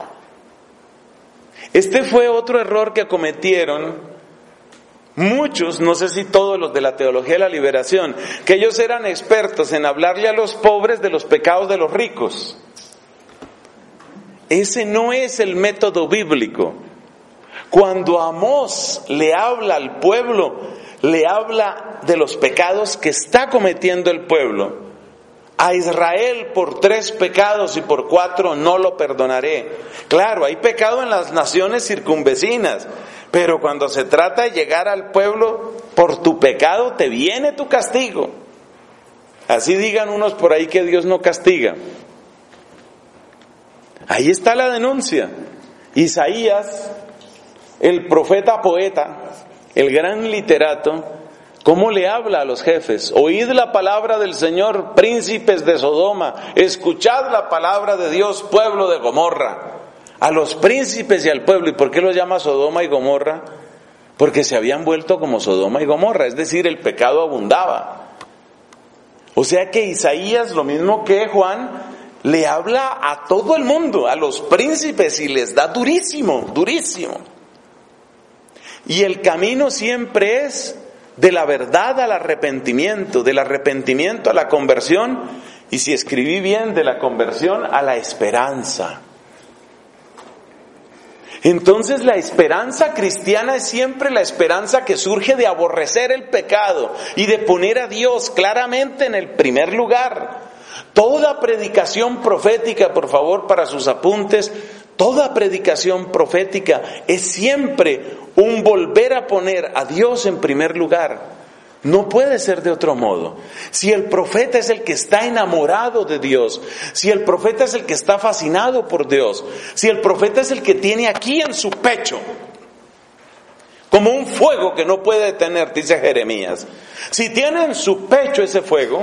Este fue otro error que cometieron muchos, no sé si todos los de la teología de la liberación, que ellos eran expertos en hablarle a los pobres de los pecados de los ricos. Ese no es el método bíblico. Cuando Amós le habla al pueblo, le habla de los pecados que está cometiendo el pueblo. A Israel por tres pecados y por cuatro no lo perdonaré. Claro, hay pecado en las naciones circunvecinas, pero cuando se trata de llegar al pueblo, por tu pecado te viene tu castigo. Así digan unos por ahí que Dios no castiga. Ahí está la denuncia. Isaías, el profeta poeta, el gran literato, ¿cómo le habla a los jefes? Oíd la palabra del Señor, príncipes de Sodoma, escuchad la palabra de Dios, pueblo de Gomorra. A los príncipes y al pueblo. ¿Y por qué los llama Sodoma y Gomorra? Porque se habían vuelto como Sodoma y Gomorra, es decir, el pecado abundaba. O sea que Isaías, lo mismo que Juan, le habla a todo el mundo, a los príncipes, y les da durísimo, durísimo. Y el camino siempre es de la verdad al arrepentimiento, del arrepentimiento a la conversión, y si escribí bien, de la conversión a la esperanza. Entonces la esperanza cristiana es siempre la esperanza que surge de aborrecer el pecado y de poner a Dios claramente en el primer lugar. Toda predicación profética, por favor, para sus apuntes, toda predicación profética es siempre un volver a poner a Dios en primer lugar. No puede ser de otro modo. Si el profeta es el que está enamorado de Dios, si el profeta es el que está fascinado por Dios, si el profeta es el que tiene aquí en su pecho, como un fuego que no puede detener, dice Jeremías. Si tiene en su pecho ese fuego,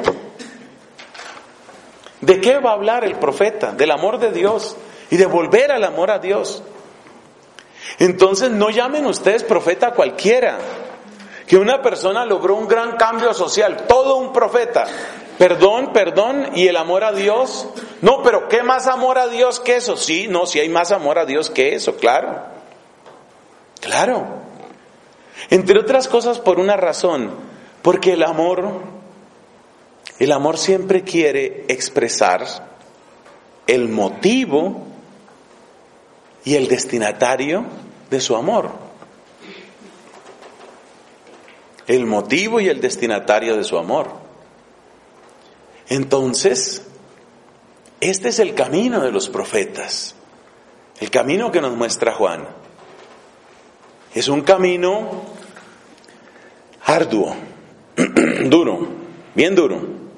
¿de qué va a hablar el profeta? Del amor de Dios y de volver al amor a Dios. Entonces no llamen ustedes profeta a cualquiera. Que una persona logró un gran cambio social, todo un profeta. Perdón, perdón, y el amor a Dios. No, pero ¿qué más amor a Dios que eso? Sí, no, sí hay más amor a Dios que eso, claro. Claro. Entre otras cosas por una razón, porque el amor, el amor siempre quiere expresar el motivo y el destinatario de su amor. El motivo y el destinatario de su amor. Entonces, este es el camino de los profetas, el camino que nos muestra Juan. Es un camino arduo, duro, bien duro,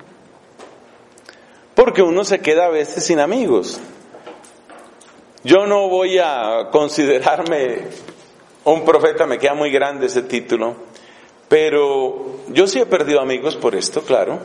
porque uno se queda a veces sin amigos. Yo no voy a considerarme un profeta, me queda muy grande ese título, pero yo sí he perdido amigos por esto, claro.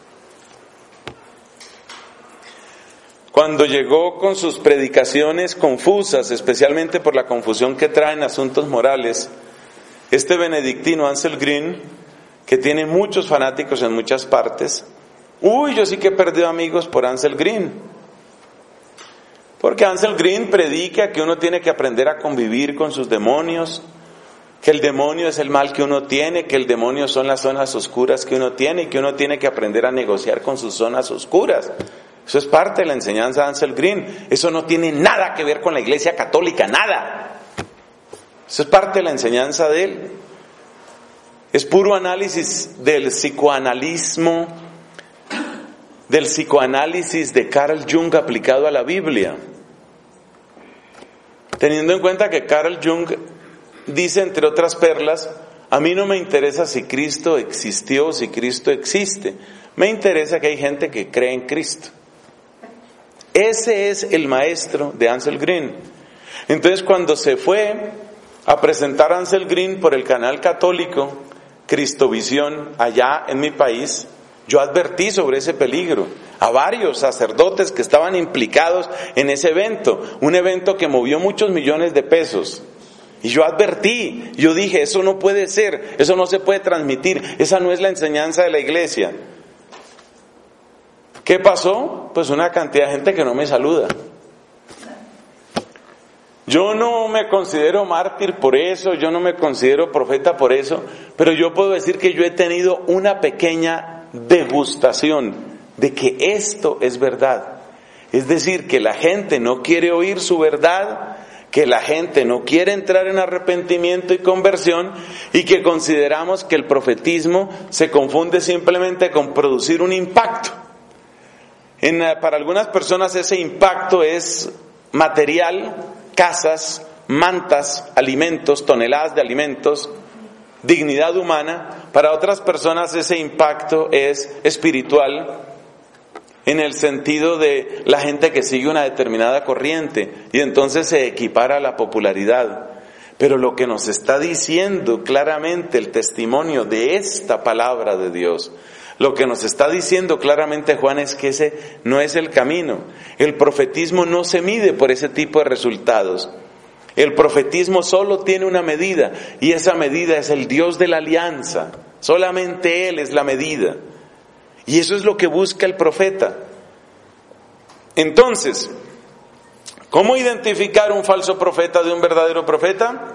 Cuando llegó con sus predicaciones confusas, especialmente por la confusión que traen asuntos morales, este benedictino Ansel Green, que tiene muchos fanáticos en muchas partes, uy, yo sí que he perdido amigos por Ansel Green. Porque Ansel Green predica que uno tiene que aprender a convivir con sus demonios, que el demonio es el mal que uno tiene, que el demonio son las zonas oscuras que uno tiene y que uno tiene que aprender a negociar con sus zonas oscuras. Eso es parte de la enseñanza de Ansel Green. Eso no tiene nada que ver con la Iglesia Católica, nada. Eso es parte de la enseñanza de él. Es puro análisis del psicoanalismo, del psicoanálisis de Carl Jung aplicado a la Biblia. Teniendo en cuenta que Carl Jung dice, entre otras perlas, a mí no me interesa si Cristo existió o si Cristo existe. Me interesa que hay gente que cree en Cristo. Ese es el maestro de Ansel Green. Entonces, cuando se fue a presentar a Ansel Green por el canal católico Cristovisión allá en mi país, yo advertí sobre ese peligro a varios sacerdotes que estaban implicados en ese evento, un evento que movió muchos millones de pesos. Y yo advertí, yo dije, eso no puede ser, eso no se puede transmitir, esa no es la enseñanza de la iglesia. ¿Qué pasó? Pues una cantidad de gente que no me saluda. Yo no me considero mártir por eso, yo no me considero profeta por eso, pero yo puedo decir que yo he tenido una pequeña degustación de que esto es verdad. Es decir, que la gente no quiere oír su verdad, que la gente no quiere entrar en arrepentimiento y conversión, y que consideramos que el profetismo se confunde simplemente con producir un impacto. En, para algunas personas ese impacto es material, casas, mantas, alimentos, toneladas de alimentos, dignidad humana. Para otras personas ese impacto es espiritual, en el sentido de la gente que sigue una determinada corriente y entonces se equipara a la popularidad. Pero lo que nos está diciendo claramente el testimonio de esta palabra de Dios, lo que nos está diciendo claramente Juan es que ese no es el camino. El profetismo no se mide por ese tipo de resultados. El profetismo solo tiene una medida, y esa medida es el Dios de la alianza. Solamente Él es la medida. Y eso es lo que busca el profeta. Entonces, ¿cómo identificar un falso profeta de un verdadero profeta?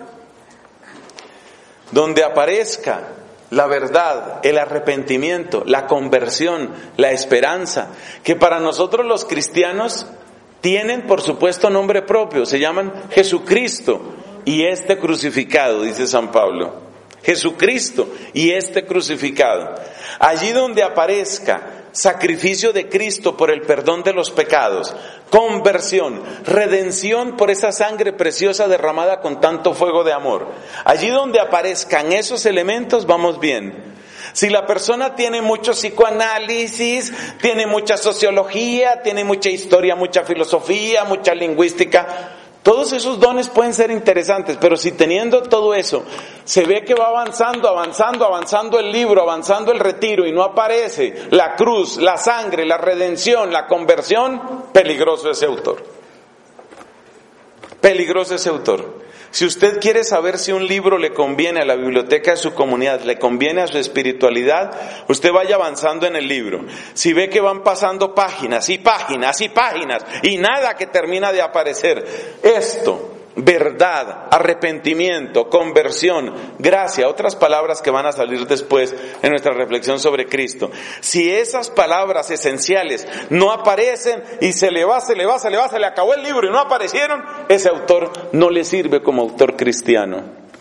Donde aparezca la verdad, el arrepentimiento, la conversión, la esperanza, que para nosotros los cristianos tienen por supuesto nombre propio, se llaman Jesucristo y este crucificado, dice San Pablo. Jesucristo y este crucificado. Allí donde aparezca sacrificio de Cristo por el perdón de los pecados, conversión, redención por esa sangre preciosa derramada con tanto fuego de amor. Allí donde aparezcan esos elementos, vamos bien. Si la persona tiene mucho psicoanálisis, tiene mucha sociología, tiene mucha historia, mucha filosofía, mucha lingüística, Todos esos dones pueden ser interesantes, pero si teniendo todo eso, se ve que va avanzando, avanzando, avanzando el libro, avanzando el retiro y no aparece la cruz, la sangre, la redención, la conversión, peligroso ese autor. Peligroso ese autor. Si usted quiere saber si un libro le conviene a la biblioteca de su comunidad, le conviene a su espiritualidad, usted vaya avanzando en el libro. Si ve que van pasando páginas y páginas y páginas y nada que termina de aparecer, esto, verdad, arrepentimiento, conversión, gracia, otras palabras que van a salir después en nuestra reflexión sobre Cristo. Si esas palabras esenciales no aparecen y se le va, se le va, se le va, se le acabó el libro y no aparecieron, ese autor no le sirve como autor cristiano.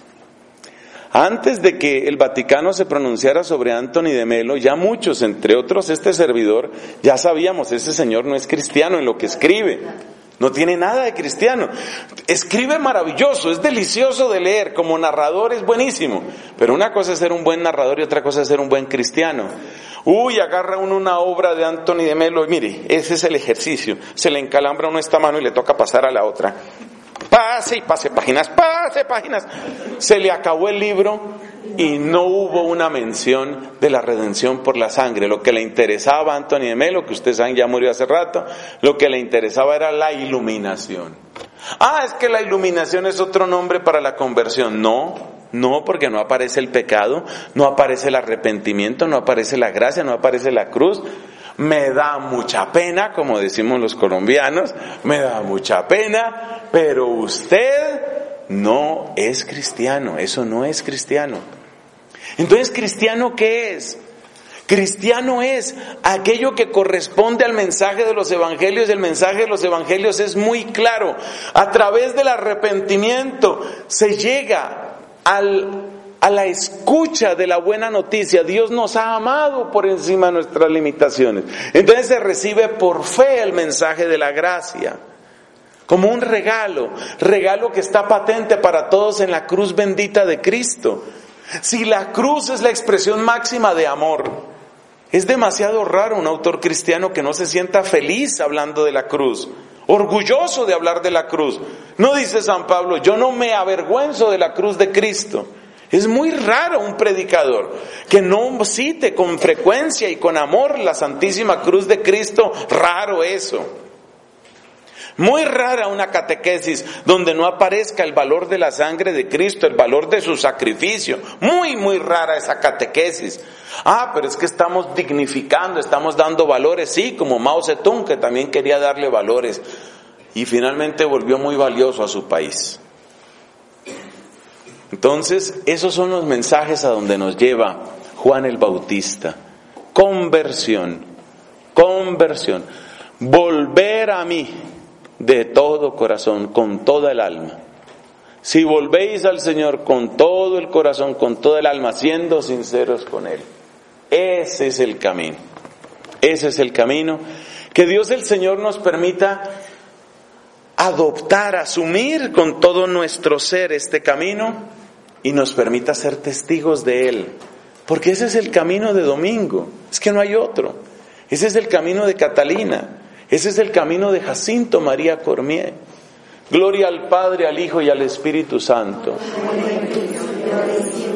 Antes de que el Vaticano se pronunciara sobre Anthony de Melo, ya muchos, entre otros este servidor, ya sabíamos, ese señor no es cristiano en lo que escribe. No tiene nada de cristiano. Escribe maravilloso, es delicioso de leer, como narrador es buenísimo. Pero una cosa es ser un buen narrador y otra cosa es ser un buen cristiano. Uy, agarra uno una obra de Anthony de Melo y mire, ese es el ejercicio. Se le encalambra uno esta mano y le toca pasar a la otra. Pase y pase páginas, pase páginas. Se le acabó el libro y no hubo una mención de la redención por la sangre. Lo que le interesaba a Anthony de Melo, que ustedes saben ya murió hace rato, lo que le interesaba era la iluminación. Ah, es que la iluminación es otro nombre para la conversión. No, no, porque no aparece el pecado, no aparece el arrepentimiento, no aparece la gracia, no aparece la cruz. Me da mucha pena, como decimos los colombianos, me da mucha pena, pero usted no es cristiano, eso no es cristiano. Entonces, ¿cristiano qué es? Cristiano es aquello que corresponde al mensaje de los evangelios. El mensaje de los evangelios es muy claro. A través del arrepentimiento se llega al, a la escucha de la buena noticia. Dios nos ha amado por encima de nuestras limitaciones. Entonces se recibe por fe el mensaje de la gracia. Como un regalo, regalo que está patente para todos en la cruz bendita de Cristo. Si la cruz es la expresión máxima de amor, es demasiado raro un autor cristiano que no se sienta feliz hablando de la cruz, orgulloso de hablar de la cruz. No dice San Pablo, yo no me avergüenzo de la cruz de Cristo. Es muy raro un predicador que no cite con frecuencia y con amor la Santísima Cruz de Cristo, raro eso. Muy rara una catequesis donde no aparezca el valor de la sangre de Cristo, el valor de su sacrificio. Muy, muy rara esa catequesis. Ah, pero es que estamos dignificando, estamos dando valores. Sí, como Mao Zedong, que también quería darle valores. Y finalmente volvió muy valioso a su país. Entonces, esos son los mensajes a donde nos lleva Juan el Bautista. Conversión, conversión. Volver a mí. De todo corazón, con toda el alma. Si volvéis al Señor con todo el corazón, con toda el alma, siendo sinceros con Él. Ese es el camino. Ese es el camino. Que Dios el Señor nos permita adoptar, asumir con todo nuestro ser este camino y nos permita ser testigos de Él. Porque ese es el camino de Domingo. Es que no hay otro. Ese es el camino de Catalina. Ese es el camino de Jacinto María Cormier. Gloria al Padre, al Hijo y al Espíritu Santo.